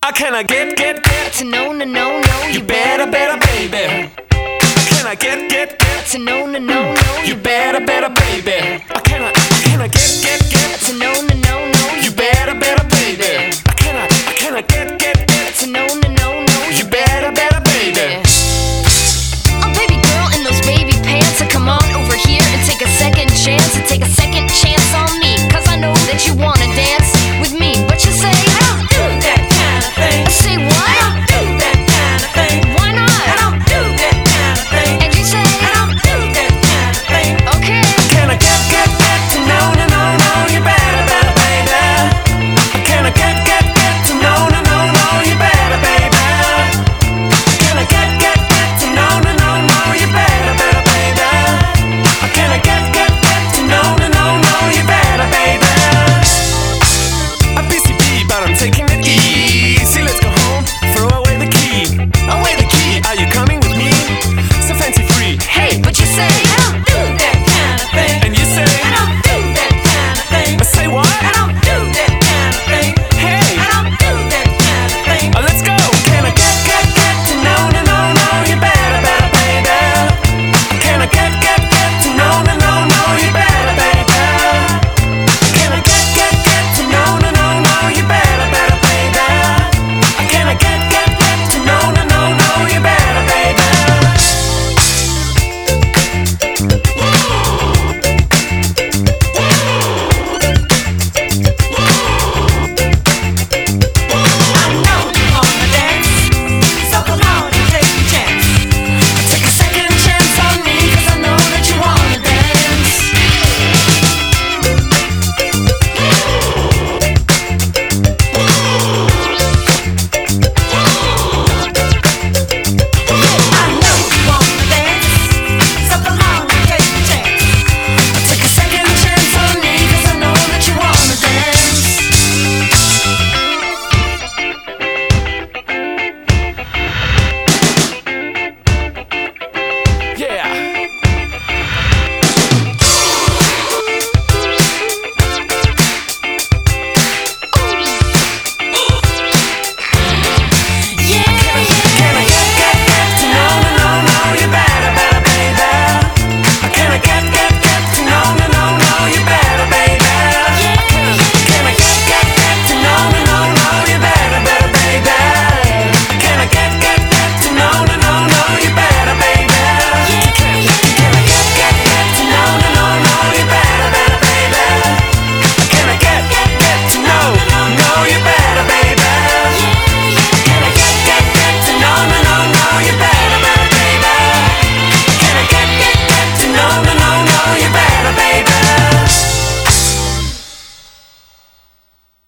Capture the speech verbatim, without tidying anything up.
I can I get, get, get to know, no, no, no, you better, better, baby. Can I get, get, get to know, no, no, no, you better, better, baby. I can I, can I get, get, get to know, no, no.